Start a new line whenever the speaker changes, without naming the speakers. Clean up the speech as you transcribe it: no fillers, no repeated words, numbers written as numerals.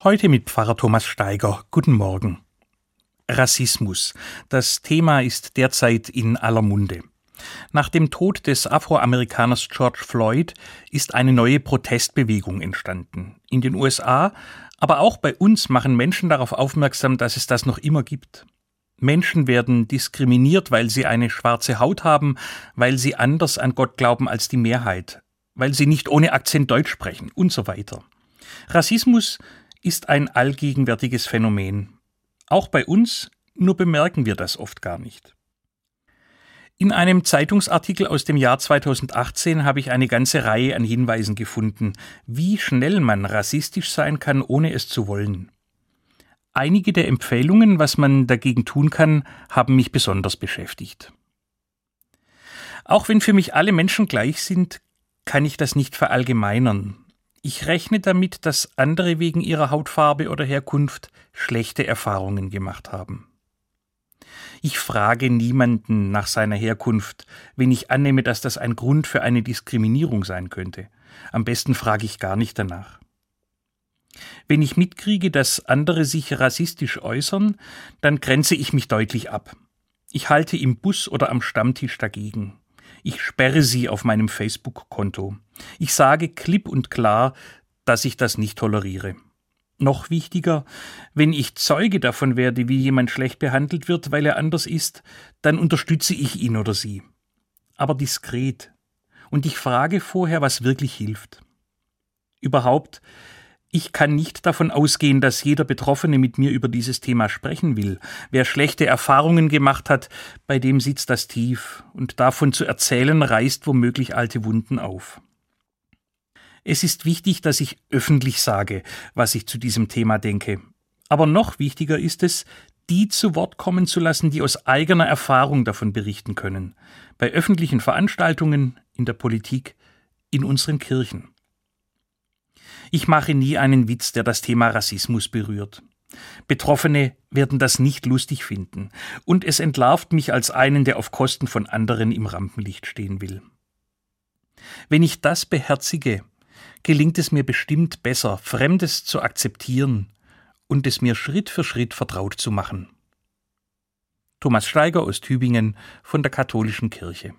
Heute mit Pfarrer Thomas Steiger. Guten Morgen. Rassismus. Das Thema ist derzeit in aller Munde. Nach dem Tod des Afroamerikaners George Floyd ist eine neue Protestbewegung entstanden. In den USA, aber auch bei uns machen Menschen darauf aufmerksam, dass es das noch immer gibt. Menschen werden diskriminiert, weil sie eine schwarze Haut haben, weil sie anders an Gott glauben als die Mehrheit, weil sie nicht ohne Akzent Deutsch sprechen und so weiter. Rassismus ist ein allgegenwärtiges Phänomen. Auch bei uns, nur bemerken wir das oft gar nicht. In einem Zeitungsartikel aus dem Jahr 2018 habe ich eine ganze Reihe an Hinweisen gefunden, wie schnell man rassistisch sein kann, ohne es zu wollen. Einige der Empfehlungen, was man dagegen tun kann, haben mich besonders beschäftigt. Auch wenn für mich alle Menschen gleich sind, kann ich das nicht verallgemeinern. Ich rechne damit, dass andere wegen ihrer Hautfarbe oder Herkunft schlechte Erfahrungen gemacht haben. Ich frage niemanden nach seiner Herkunft, wenn ich annehme, dass das ein Grund für eine Diskriminierung sein könnte. Am besten frage ich gar nicht danach. Wenn ich mitkriege, dass andere sich rassistisch äußern, dann grenze ich mich deutlich ab. Ich halte im Bus oder am Stammtisch dagegen. Ich sperre sie auf meinem Facebook-Konto. Ich sage klipp und klar, dass ich das nicht toleriere. Noch wichtiger, wenn ich Zeuge davon werde, wie jemand schlecht behandelt wird, weil er anders ist, dann unterstütze ich ihn oder sie. Aber diskret. Und ich frage vorher, was wirklich hilft. Überhaupt, ich kann nicht davon ausgehen, dass jeder Betroffene mit mir über dieses Thema sprechen will. Wer schlechte Erfahrungen gemacht hat, bei dem sitzt das tief. Und davon zu erzählen, reißt womöglich alte Wunden auf. Es ist wichtig, dass ich öffentlich sage, was ich zu diesem Thema denke. Aber noch wichtiger ist es, die zu Wort kommen zu lassen, die aus eigener Erfahrung davon berichten können. Bei öffentlichen Veranstaltungen, in der Politik, in unseren Kirchen. Ich mache nie einen Witz, der das Thema Rassismus berührt. Betroffene werden das nicht lustig finden. Und es entlarvt mich als einen, der auf Kosten von anderen im Rampenlicht stehen will. Wenn ich das beherzige, gelingt es mir bestimmt besser, Fremdes zu akzeptieren und es mir Schritt für Schritt vertraut zu machen. Thomas Steiger aus Tübingen von der Katholischen Kirche.